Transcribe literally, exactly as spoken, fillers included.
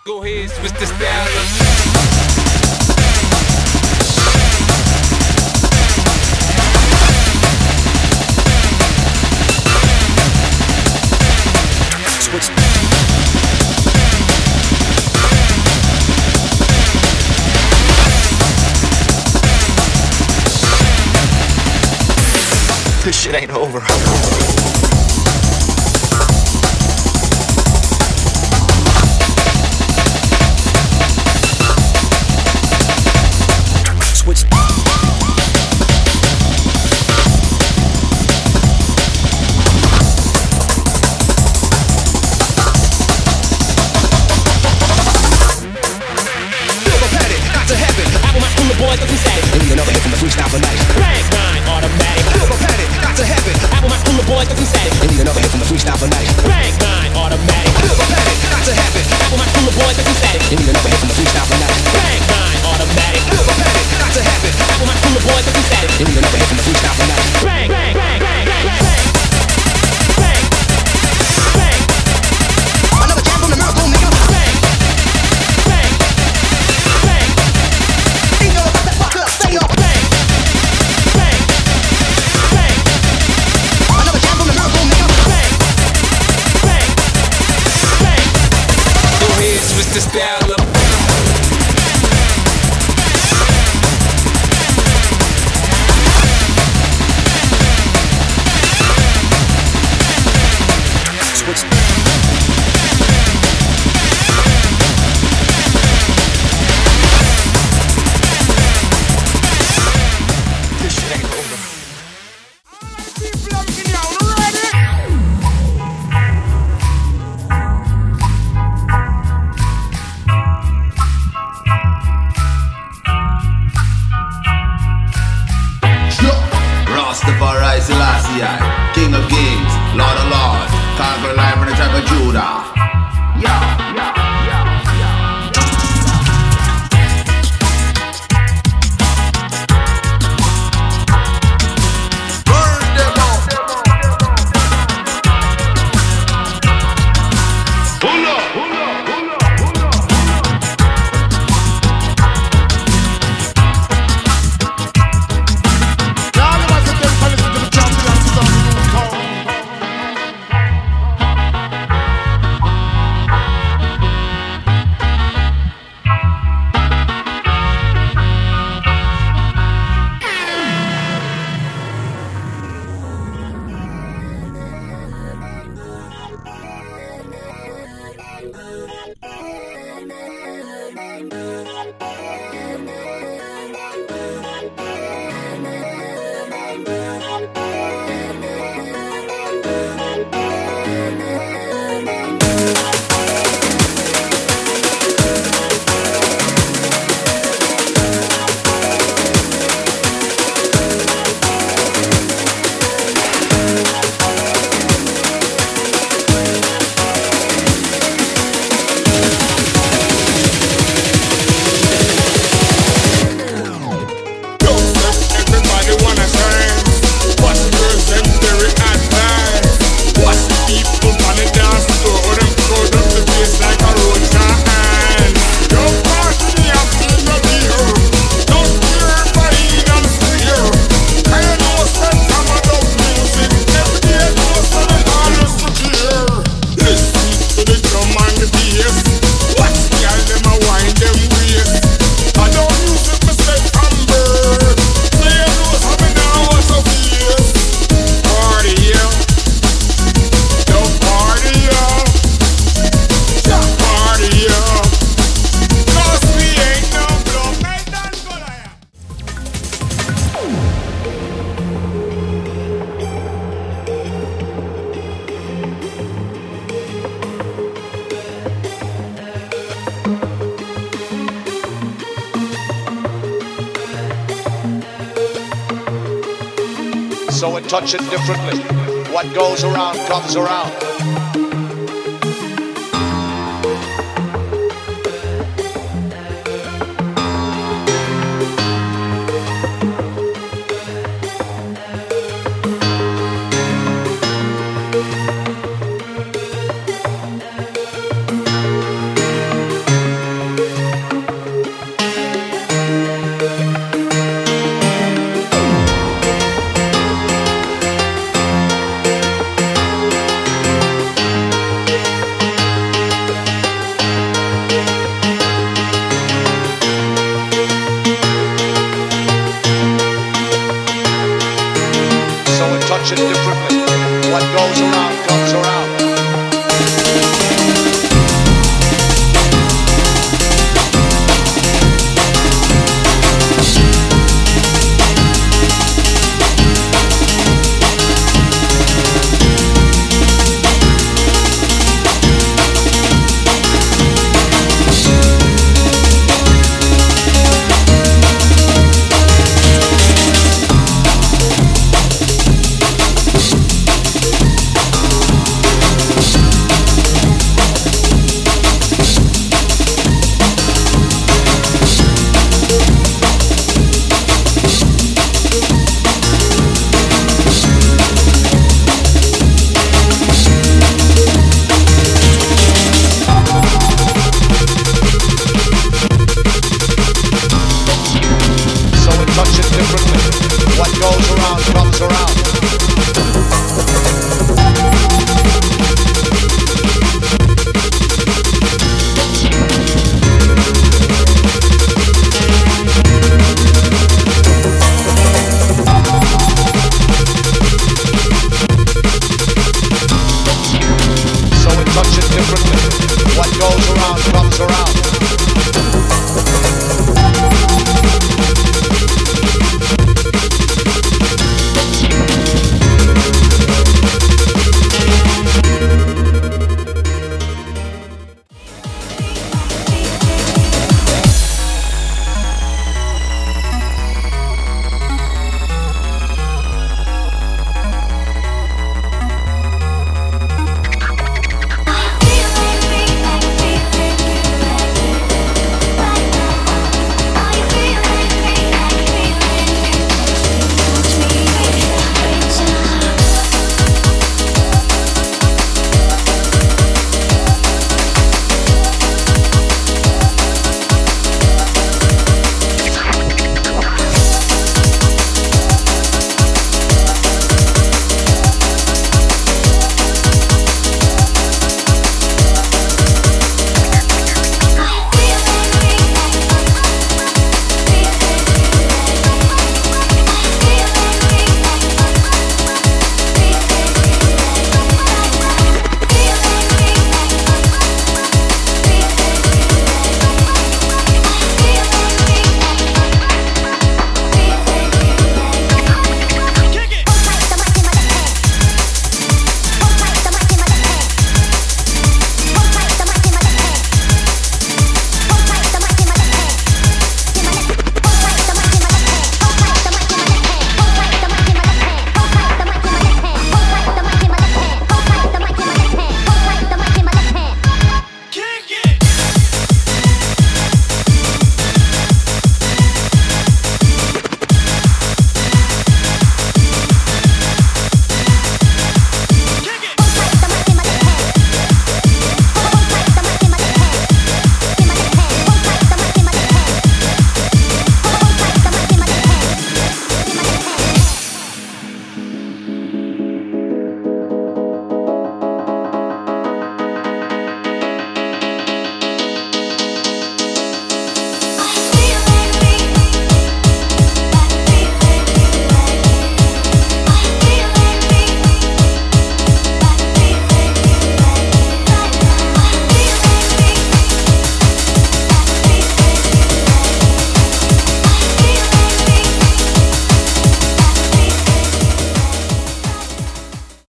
Go ahead, switch the style up. Switch. This shit ain't over. Switch. Boys looking static. We need another hit from the freestyle for night. Rank nine automatic. Silver panic, got to heaven. Apple my cooler boys looking static. We need another hit from the freestyle for night. Rank nine automatic. Silver panic, got to heaven. Apple my cooler boys looking static. We need another hit from the freestyle for night. Rank nine automatic. Silver panic, got to heaven. Apple my cooler boys looking static. We need another hit from the freestyle for night. Rank, rank, rank, rank, rank, rank. Rank, rank. Another jam from the miracle nigga. Rank, rank, rank. Ain't no about that fuck up, stay up. Rank, rank, rank. Another jam from the miracle nigga. Rank, rank, rank. Go ahead, switch the style up. Switch. This shit ain't over. Rastafari Selassie, King of Kings, Lord of Lords, conquer life from the tribe of Judah. Yeah, yeah. So we touch it differently. What goes around comes around. it differently. What goes around comes around. Touch it differently. What goes around comes around. So we touch it differently. What goes around comes around.